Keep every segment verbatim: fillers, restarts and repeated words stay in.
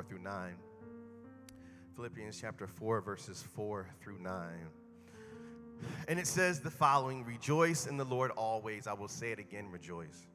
through nine. Philippians chapter four, verses four through nine. And it says the following: rejoice in the Lord always. I will say it again, rejoice.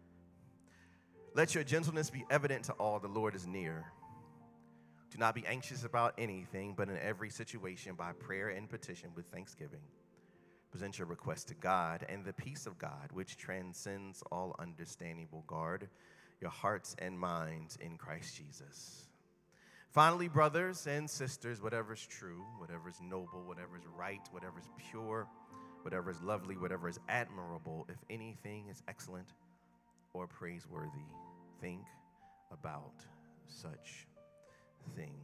Let your gentleness be evident to all. The Lord is near. Do not be anxious about anything, but in every situation, by prayer and petition with thanksgiving, present your request to God, and the peace of God, which transcends all understanding, will guard your hearts and minds in Christ Jesus. Finally, brothers and sisters, whatever is true, whatever is noble, whatever is right, whatever is pure, whatever is lovely, whatever is admirable, if anything is excellent or praiseworthy, think about such things.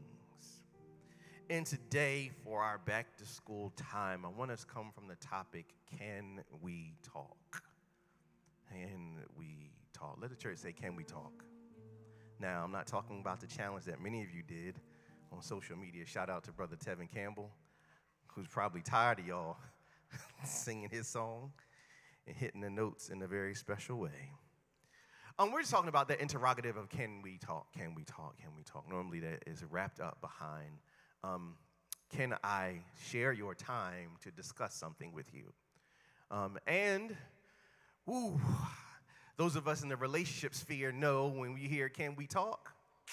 And today, for our back-to-school time, I want us to come from the topic, can we talk? Can we talk? Let the church say, can we talk? Now, I'm not talking about the challenge that many of you did on social media. Shout out to Brother Tevin Campbell, who's probably tired of y'all singing his song and hitting the notes in a very special way. Um, we're just talking about that interrogative of can we talk, can we talk, can we talk. Normally that is wrapped up behind, um, can I share your time to discuss something with you? Um, and, ooh, those of us in the relationship sphere know when we hear can we talk,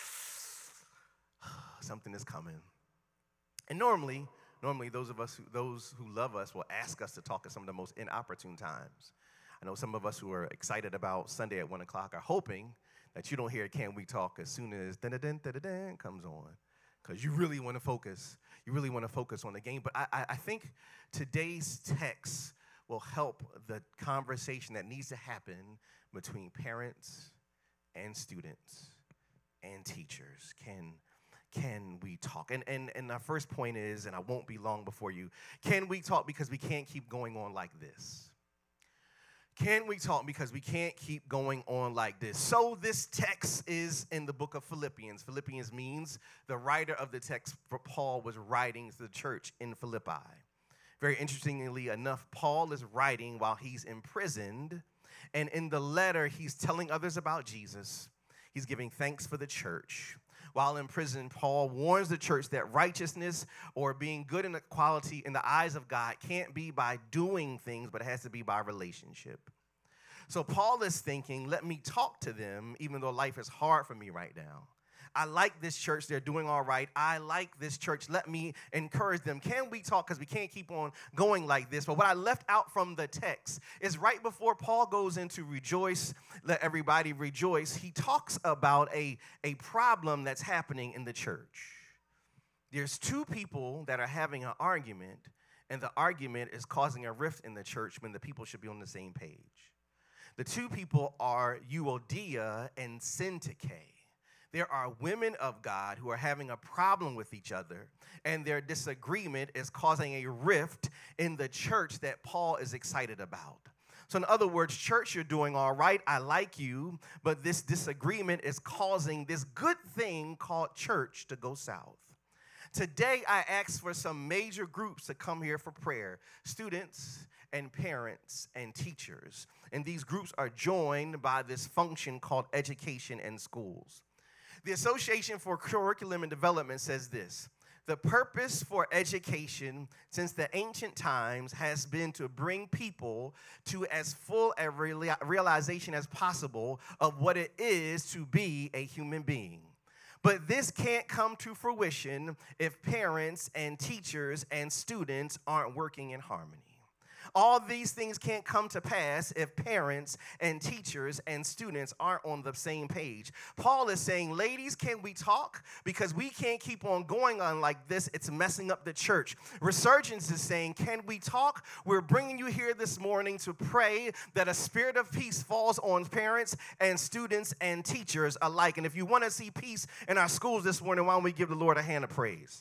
something is coming. And normally, normally those of us, who, those who love us will ask us to talk at some of the most inopportune times. I know some of us who are excited about Sunday at one o'clock are hoping that you don't hear can we talk as soon as dun-dun-dun, dun-dun-dun comes on, because you really want to focus. You really want to focus on the game. But I, I, I think today's text will help the conversation that needs to happen between parents and students and teachers. Can, can we talk? And, and, and our first point is, and I won't be long before you, can we talk because we can't keep going on like this? Can we talk because we can't keep going on like this? So this text is in the book of Philippians. Philippians means the writer of the text for Paul was writing to the church in Philippi. Very interestingly enough, Paul is writing while he's imprisoned, and in the letter, he's telling others about Jesus. He's giving thanks for the church. While in prison, Paul warns the church that righteousness or being good in the quality in the eyes of God can't be by doing things, but it has to be by relationship. So Paul is thinking, let me talk to them, even though life is hard for me right now. I like this church. They're doing all right. I like this church. Let me encourage them. Can we talk? Because we can't keep on going like this. But what I left out from the text is right before Paul goes into rejoice, let everybody rejoice, he talks about a, a problem that's happening in the church. There's two people that are having an argument, and the argument is causing a rift in the church when the people should be on the same page. The two people are Euodia and Syntyche. There are women of God who are having a problem with each other, and their disagreement is causing a rift in the church that Paul is excited about. So in other words, church, you're doing all right. I like you, but this disagreement is causing this good thing called church to go south. Today, I asked for some major groups to come here for prayer, students and parents and teachers. And these groups are joined by this function called education and schools. The Association for Curriculum and Development says this: the purpose for education since the ancient times has been to bring people to as full a realization as possible of what it is to be a human being. But this can't come to fruition if parents and teachers and students aren't working in harmony. All these things can't come to pass if parents and teachers and students aren't on the same page. Paul is saying, ladies, can we talk? Because we can't keep on going on like this. It's messing up the church. Resurgence is saying, can we talk? We're bringing you here this morning to pray that a spirit of peace falls on parents and students and teachers alike. And if you want to see peace in our schools this morning, why don't we give the Lord a hand of praise?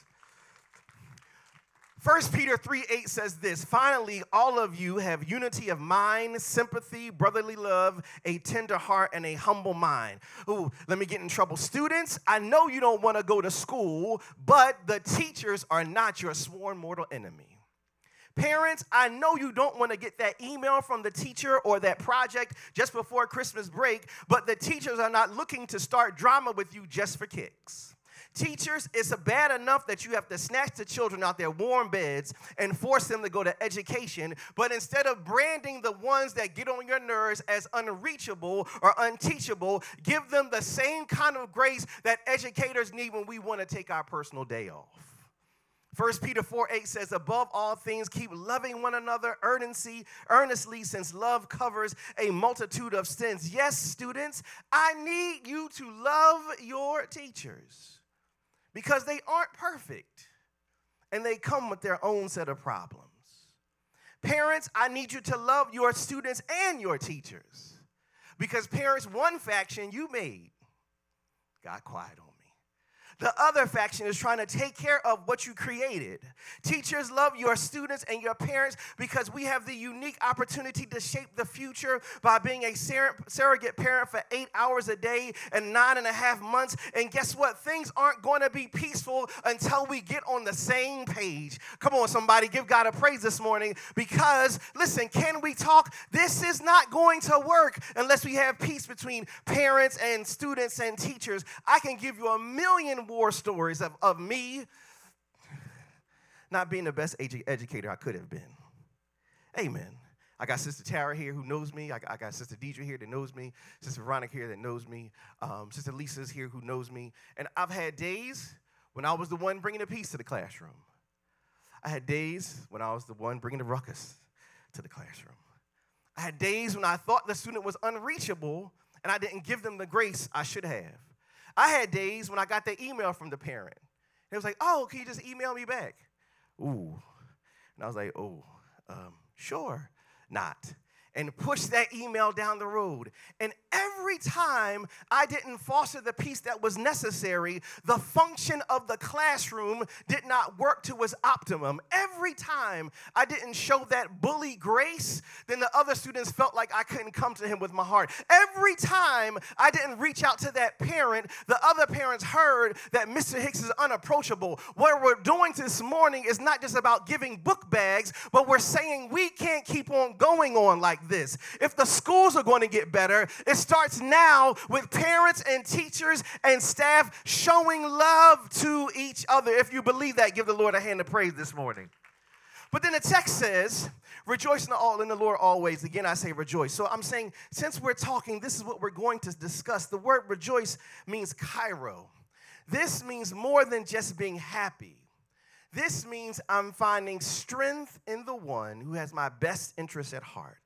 First Peter three eight says this: finally, all of you have unity of mind, sympathy, brotherly love, a tender heart, and a humble mind. Ooh, let me get in trouble. Students, I know you don't want to go to school, but the teachers are not your sworn mortal enemy. Parents, I know you don't want to get that email from the teacher or that project just before Christmas break, but the teachers are not looking to start drama with you just for kicks. Teachers, it's bad enough that you have to snatch the children out their warm beds and force them to go to education, but instead of branding the ones that get on your nerves as unreachable or unteachable, give them the same kind of grace that educators need when we want to take our personal day off. First Peter four eight says, above all things, keep loving one another earnestly, earnestly, since love covers a multitude of sins. Yes, students, I need you to love your teachers because they aren't perfect and they come with their own set of problems. Parents, I need you to love your students and your teachers because parents, one faction you made got quiet on me. The other faction is trying to take care of what you created. Teachers, love your students and your parents because we have the unique opportunity to shape the future by being a sur- surrogate parent for eight hours a day and nine and a half months. And guess what? Things aren't going to be peaceful until we get on the same page. Come on, somebody, give God a praise this morning because, listen, can we talk? This is not going to work unless we have peace between parents and students and teachers. I can give you a million war stories of, of me not being the best edu- educator I could have been. Amen. I got Sister Tara here who knows me. I got, I got Sister Deidre here that knows me. Sister Veronica here that knows me. Um, Sister Lisa's here who knows me. And I've had days when I was the one bringing the peace to the classroom. I had days when I was the one bringing the ruckus to the classroom. I had days when I thought the student was unreachable and I didn't give them the grace I should have. I had days when I got the email from the parent. It was like, oh, can you just email me back? Ooh. And I was like, oh, um, sure, not. And push that email down the road. And every time I didn't foster the peace that was necessary, the function of the classroom did not work to its optimum. Every time I didn't show that bully grace, then the other students felt like I couldn't come to him with my heart. Every time I didn't reach out to that parent, the other parents heard that Mister Hicks is unapproachable. What we're doing this morning is not just about giving book bags, but we're saying we can't keep on going on like this. If the schools are going to get better, it starts now with parents and teachers and staff showing love to each other. If you believe that, give the Lord a hand of praise this morning. But then the text says, rejoice in the, all, in the Lord always. Again, I say rejoice. So I'm saying, since we're talking, this is what we're going to discuss. The word rejoice means kairo. This means more than just being happy. This means I'm finding strength in the one who has my best interest at heart.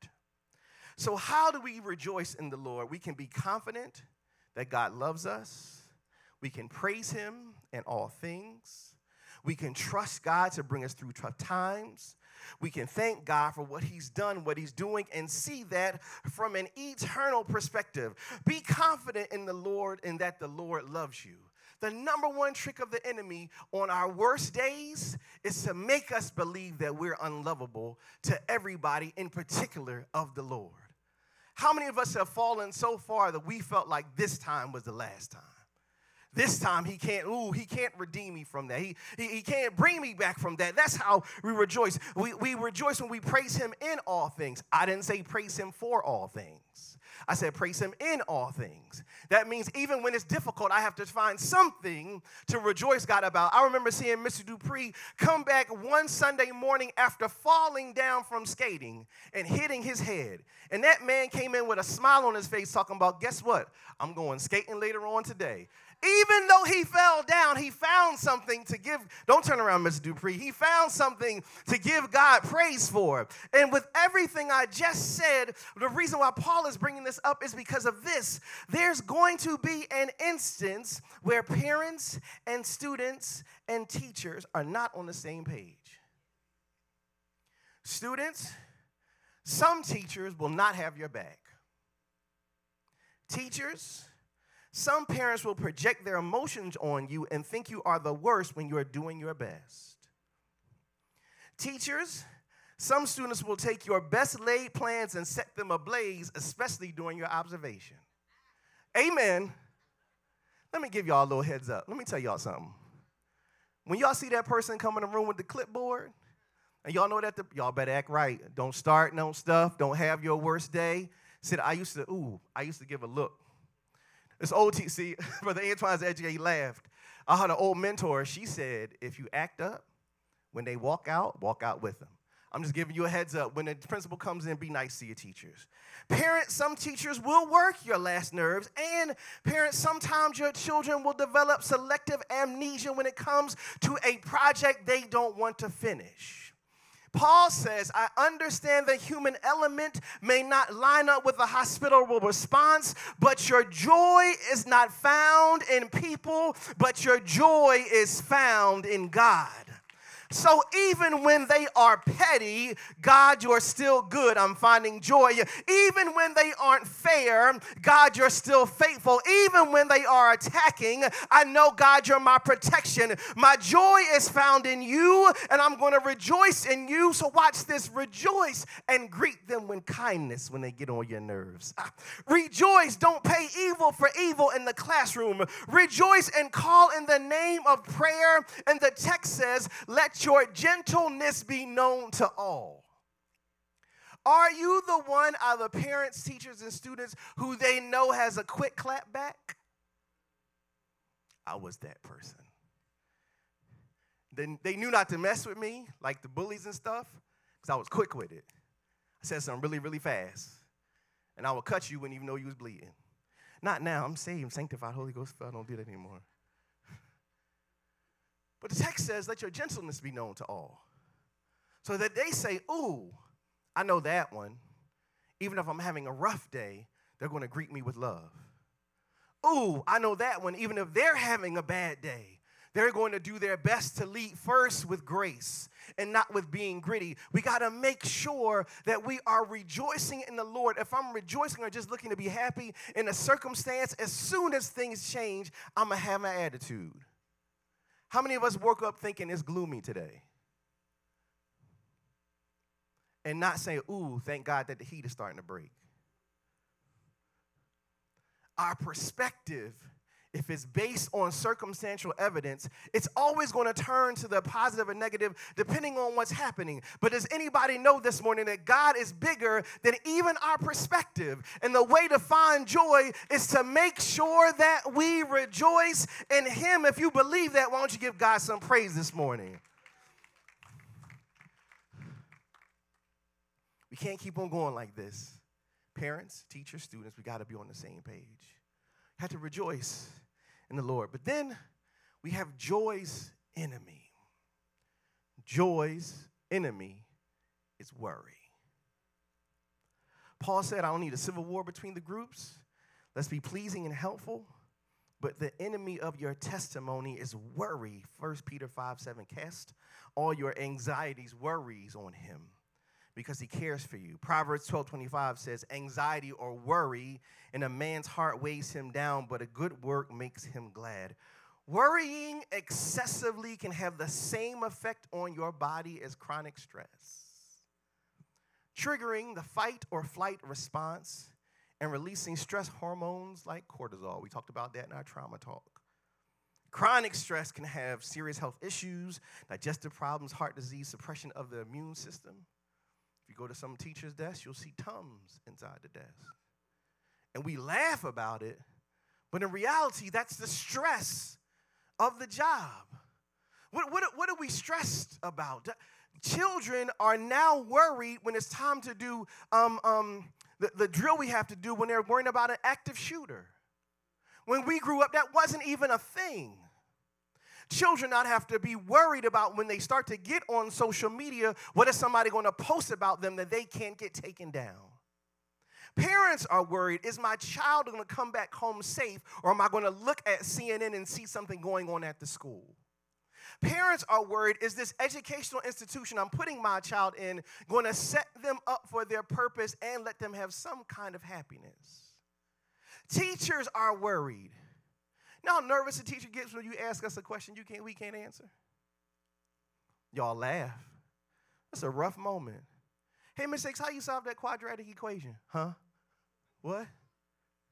So how do we rejoice in the Lord? We can be confident that God loves us. We can praise him in all things. We can trust God to bring us through tough times. We can thank God for what he's done, what he's doing, and see that from an eternal perspective. Be confident in the Lord and that the Lord loves you. The number one trick of the enemy on our worst days is to make us believe that we're unlovable to everybody, in particular of the Lord. How many of us have fallen so far that we felt like this time was the last time? This time he can't, ooh, he can't redeem me from that. He, he, he can't bring me back from that. That's how we rejoice. We, we rejoice when we praise him in all things. I didn't say praise him for all things. I said praise him in all things. That means even when it's difficult, I have to find something to rejoice God about. I remember seeing Mister Dupree come back one Sunday morning after falling down from skating and hitting his head. And that man came in with a smile on his face talking about, guess what? I'm going skating later on today. Even though he fell down, he found something to give. Don't turn around, Mister Dupree. He found something to give God praise for. And with everything I just said, the reason why Paul is bringing this up is because of this. There's going to be an instance where parents and students and teachers are not on the same page. Students, some teachers will not have your back. Teachers, some parents will project their emotions on you and think you are the worst when you are doing your best. Teachers, some students will take your best laid plans and set them ablaze, especially during your observation. Amen. Let me give y'all a little heads up. Let me tell y'all something. When y'all see that person come in the room with the clipboard, and y'all know that, the, y'all better act right. Don't start no stuff. Don't have your worst day. Said, I used to, ooh, I used to give a look. This old T C, Brother Antoine's educator, he laughed. I had an old mentor. She said, if you act up, when they walk out, walk out with them. I'm just giving you a heads up. When the principal comes in, be nice to your teachers. Parents, some teachers will work your last nerves. And parents, sometimes your children will develop selective amnesia when it comes to a project they don't want to finish. Paul says, I understand the human element may not line up with a hospitable response, but your joy is not found in people, but your joy is found in God. So even when they are petty, God, you're still good. I'm finding joy. Even when they aren't fair, God, you're still faithful. Even when they are attacking, I know, God, you're my protection. My joy is found in you, and I'm going to rejoice in you. So watch this. Rejoice and greet them with kindness when they get on your nerves. Rejoice. Don't pay evil for evil in the classroom. Rejoice and call in the name of prayer. And the text says, let your gentleness be known to all. Are you the one out of the parents, teachers, and students who they know has a quick clap back? I was that person. Then they knew not to mess with me, like the bullies and stuff, because I was quick with it. I said something really, really fast, and I would cut you when you even know you was bleeding. Not now. I'm saved, sanctified, Holy Ghost. I don't do that anymore. But the text says, let your gentleness be known to all. So that they say, ooh, I know that one. Even if I'm having a rough day, they're going to greet me with love. Ooh, I know that one. Even if they're having a bad day, they're going to do their best to lead first with grace and not with being gritty. We got to make sure that we are rejoicing in the Lord. If I'm rejoicing or just looking to be happy in a circumstance, as soon as things change, I'm going to have my attitude. How many of us woke up thinking it's gloomy today? And not saying, ooh, thank God that the heat is starting to break. Our perspective, if it's based on circumstantial evidence, it's always going to turn to the positive or negative depending on what's happening. But does anybody know this morning that God is bigger than even our perspective? And the way to find joy is to make sure that we rejoice in Him. If you believe that, why don't you give God some praise this morning? We can't keep on going like this. Parents, teachers, students, we got to be on the same page. You have to rejoice in the Lord. But then we have joy's enemy. Joy's enemy is worry. Paul said, I don't need a civil war between the groups. Let's be pleasing and helpful. But the enemy of your testimony is worry. First Peter five seven, cast all your anxieties, worries on him, because he cares for you. Proverbs twelve twenty-five says, anxiety or worry in a man's heart weighs him down, but a good work makes him glad. Worrying excessively can have the same effect on your body as chronic stress, triggering the fight or flight response and releasing stress hormones like cortisol. We talked about that in our trauma talk. Chronic stress can have serious health issues, digestive problems, heart disease, suppression of the immune system. If you go to some teacher's desk, you'll see Tums inside the desk. And we laugh about it, but in reality, that's the stress of the job. What, what, what are we stressed about? Children are now worried when it's time to do um, um, the, the drill we have to do when they're worrying about an active shooter. When we grew up, that wasn't even a thing. Children not have to be worried about when they start to get on social media, what is somebody going to post about them that they can't get taken down? Parents are worried, is my child going to come back home safe, or am I going to look at C N N and see something going on at the school? Parents are worried, is this educational institution I'm putting my child in going to set them up for their purpose and let them have some kind of happiness? Teachers are worried. You know how nervous a teacher gets when you ask us a question you can't, we can't answer? Y'all laugh. That's a rough moment. Hey, Miss Hicks, how you solve that quadratic equation? Huh? What?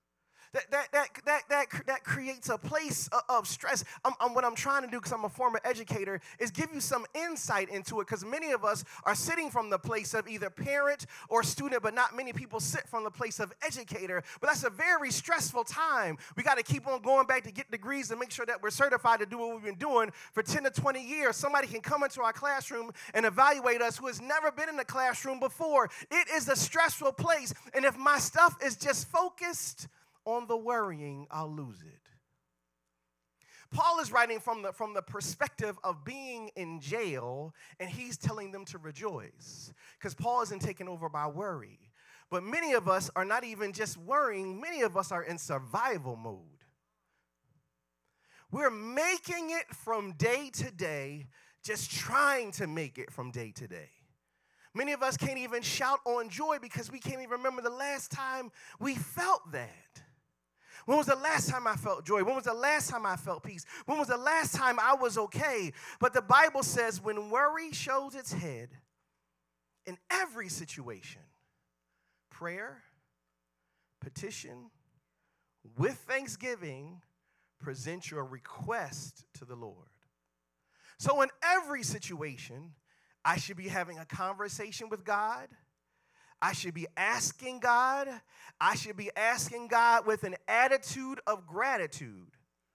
That, that, that, that, that, that creates a place of stress. I'm, I'm, what I'm trying to do, because I'm a former educator, is give you some insight into it, because many of us are sitting from the place of either parent or student, but not many people sit from the place of educator. But that's a very stressful time. We got to keep on going back to get degrees and make sure that we're certified to do what we've been doing for ten to twenty years. Somebody can come into our classroom and evaluate us who has never been in the classroom before. It is a stressful place, and if my stuff is just focused on the worrying, I'll lose it. Paul is writing from the, from the perspective of being in jail, and he's telling them to rejoice, because Paul isn't taken over by worry. But many of us are not even just worrying. Many of us are in survival mode. We're making it from day to day, just trying to make it from day to day. Many of us can't even shout on joy because we can't even remember the last time we felt that. When was the last time I felt joy? When was the last time I felt peace? When was the last time I was okay? But the Bible says when worry shows its head, in every situation, prayer, petition, with thanksgiving, present your request to the Lord. So in every situation, I should be having a conversation with God. I should be asking God. I should be asking God with an attitude of gratitude.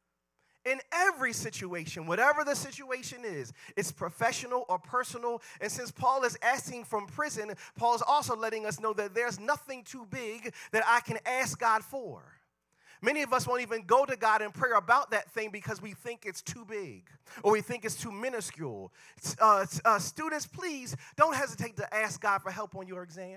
In every situation, whatever the situation is, it's professional or personal. And since Paul is asking from prison, Paul is also letting us know that there's nothing too big that I can ask God for. Many of us won't even go to God in prayer about that thing because we think it's too big or we think it's too minuscule. Uh, uh, students, please don't hesitate to ask God for help on your exam,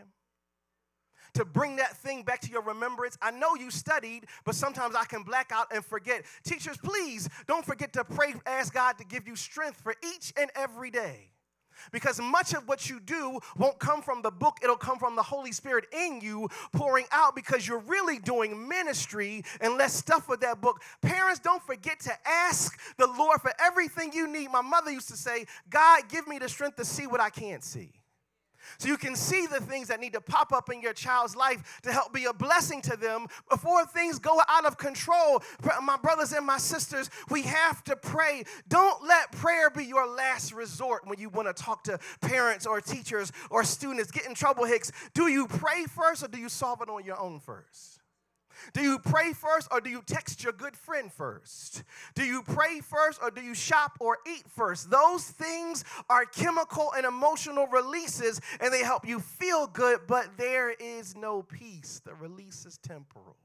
to bring that thing back to your remembrance. I know you studied, but sometimes I can black out and forget. Teachers, please don't forget to pray, ask God to give you strength for each and every day. Because much of what you do won't come from the book. It'll come from the Holy Spirit in you pouring out, because you're really doing ministry and less stuff with that book. Parents, don't forget to ask the Lord for everything you need. My mother used to say, God, give me the strength to see what I can't see. So you can see the things that need to pop up in your child's life to help be a blessing to them before things go out of control. My brothers and my sisters, we have to pray. Don't let prayer be your last resort when you want to talk to parents or teachers or students. Get in trouble, Hicks. Do you pray first, or do you solve it on your own first? Do you pray first, or do you text your good friend first? Do you pray first, or do you shop or eat first? Those things are chemical and emotional releases, and they help you feel good, but there is no peace. The release is temporal.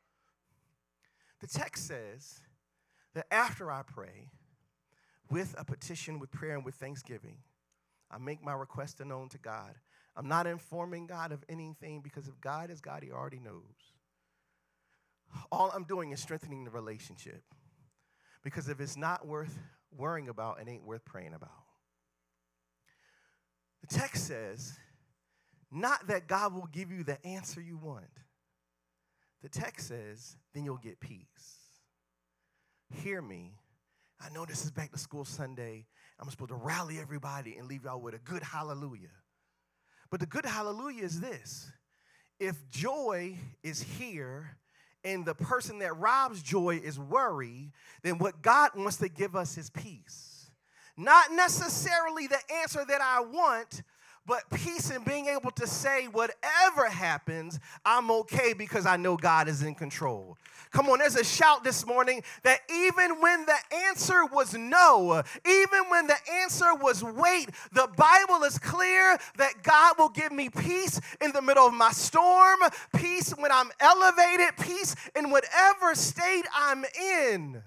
The text says that after I pray, with a petition, with prayer, and with thanksgiving, I make my request known to God. I'm not informing God of anything, because if God is God, he already knows. All I'm doing is strengthening the relationship, because if it's not worth worrying about, it ain't worth praying about. The text says, not that God will give you the answer you want. The text says, then you'll get peace. Hear me. I know this is back to school Sunday. I'm supposed to rally everybody and leave y'all with a good hallelujah. But the good hallelujah is this. If joy is here, and the person that robs joy is worry, then what God wants to give us is peace. Not necessarily the answer that I want, but peace in being able to say whatever happens, I'm okay because I know God is in control. Come on, there's a shout this morning that even when the answer was no, even when the answer was wait, the Bible is clear that God will give me peace in the middle of my storm, peace when I'm elevated, peace in whatever state I'm in.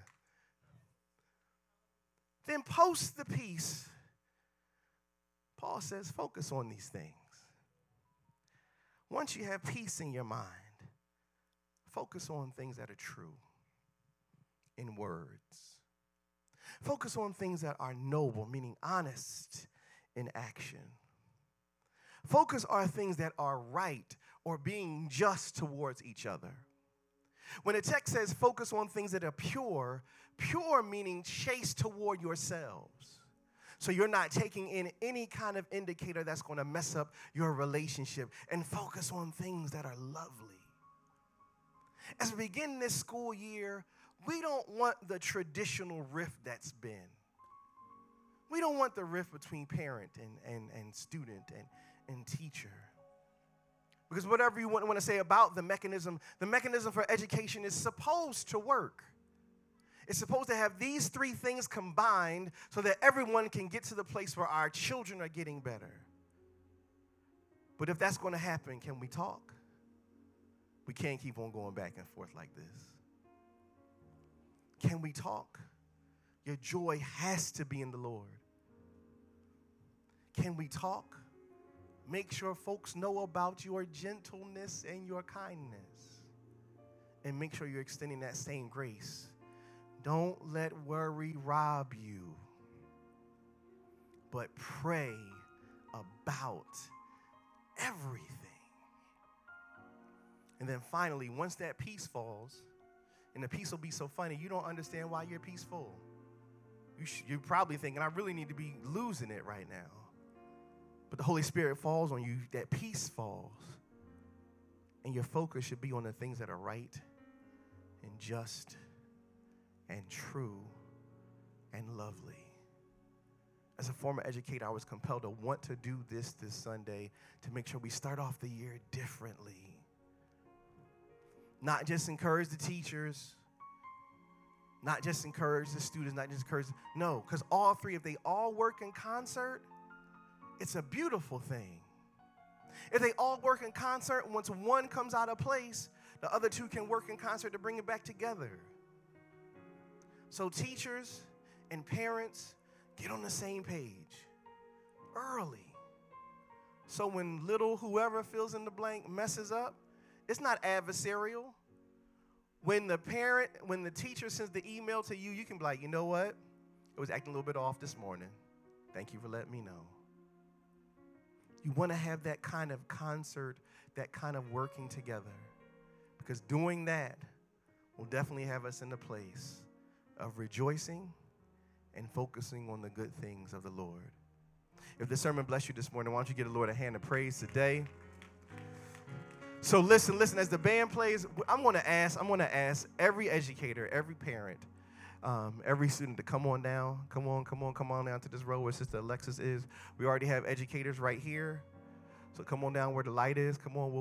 Then post the peace. Paul says, focus on these things. Once you have peace in your mind, focus on things that are true in words. Focus on things that are noble, meaning honest in action. Focus on things that are right or being just towards each other. When the text says focus on things that are pure, pure meaning chaste toward yourselves. So you're not taking in any kind of indicator that's going to mess up your relationship, and focus on things that are lovely. As we begin this school year, we don't want the traditional rift that's been. We don't want the rift between parent and, and, and student and, and teacher. Because whatever you want, want to say about the mechanism, the mechanism for education is supposed to work. It's supposed to have these three things combined so that everyone can get to the place where our children are getting better. But if that's going to happen, can we talk? We can't keep on going back and forth like this. Can we talk? Your joy has to be in the Lord. Can we talk? Make sure folks know about your gentleness and your kindness. And make sure you're extending that same grace. Don't let worry rob you, but pray about everything. And then finally, once that peace falls, and the peace will be so funny, you don't understand why you're peaceful. You sh- you're probably thinking, I really need to be losing it right now. But the Holy Spirit falls on you, that peace falls. And your focus should be on the things that are right and just and true and lovely. As a former educator, I was compelled to want to do this this Sunday to make sure we start off the year differently. Not just encourage the teachers, not just encourage the students, not just encourage, no, because all three, if they all work in concert, it's a beautiful thing. If they all work in concert, once one comes out of place, the other two can work in concert to bring it back together. So teachers and parents, get on the same page early. So when little whoever fills in the blank messes up, it's not adversarial. When the parent, when the teacher sends the email to you, you can be like, you know what? It was acting a little bit off this morning. Thank you for letting me know. You want to have that kind of concert, that kind of working together. Because doing that will definitely have us in the place of rejoicing and focusing on the good things of the Lord. If this sermon blessed you this morning, why don't you give the Lord a hand of praise today? So listen, listen, as the band plays, I'm going to ask, I'm going to ask every educator, every parent, um, every student to come on down. Come on, come on, come on down to this row where Sister Alexis is. We already have educators right here. So come on down where the light is. Come on, we'll